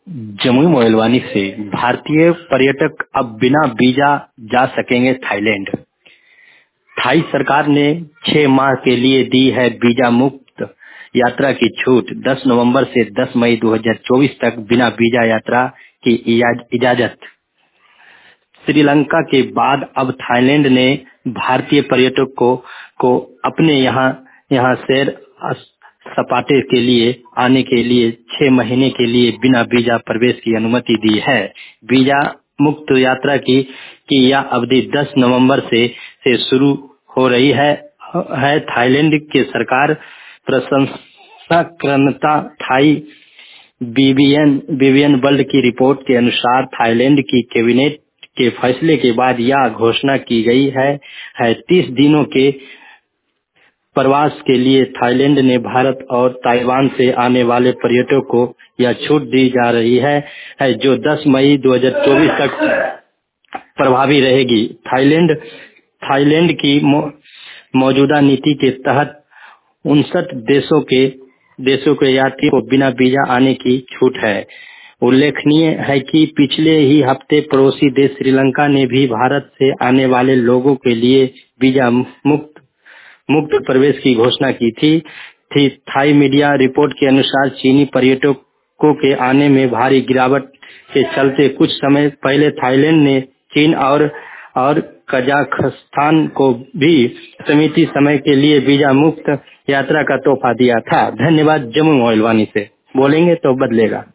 जमुई मोइलवानी से भारतीय पर्यटक अब बिना वीजा जा सकेंगे थाईलैंड। थाई सरकार ने 6 माह के लिए दी है वीजा मुक्त यात्रा की छूट। 10 नवंबर से 10 मई 2024 तक बिना वीजा यात्रा की इजाजत। श्रीलंका के बाद अब थाईलैंड ने भारतीय पर्यटकों को अपने यहाँ सैर सपाटे के लिए आने के लिए 6 महीने के लिए बिना वीजा प्रवेश की अनुमति दी है। वीजा मुक्त यात्रा की यह अवधि 10 नवंबर से शुरू हो रही है। थाईलैंड के सरकार प्रशंसकर्ता थाई बीबीएन वर्ल्ड की रिपोर्ट के अनुसार थाईलैंड की कैबिनेट के फैसले के बाद यह घोषणा की गई है। 30 दिनों के प्रवास के लिए थाईलैंड ने भारत और ताइवान से आने वाले पर्यटकों को यह छूट दी जा रही है जो 10 मई 2024 तक प्रभावी रहेगी। थाईलैंड की मौजूदा नीति के तहत 59 देशों के यात्रियों को बिना वीजा आने की छूट है। उल्लेखनीय है कि पिछले ही हफ्ते पड़ोसी देश श्रीलंका ने भी भारत से आने वाले लोगों के लिए वीजा मुक्त प्रवेश की घोषणा की थी। थाई मीडिया रिपोर्ट के अनुसार चीनी पर्यटकों के आने में भारी गिरावट के चलते कुछ समय पहले थाईलैंड ने चीन और कजाकिस्तान को भी सीमित समय के लिए वीजा मुक्त यात्रा का तोहफा दिया था। धन्यवाद। जम्मू मोइलवानी से बोलेंगे तो बदलेगा।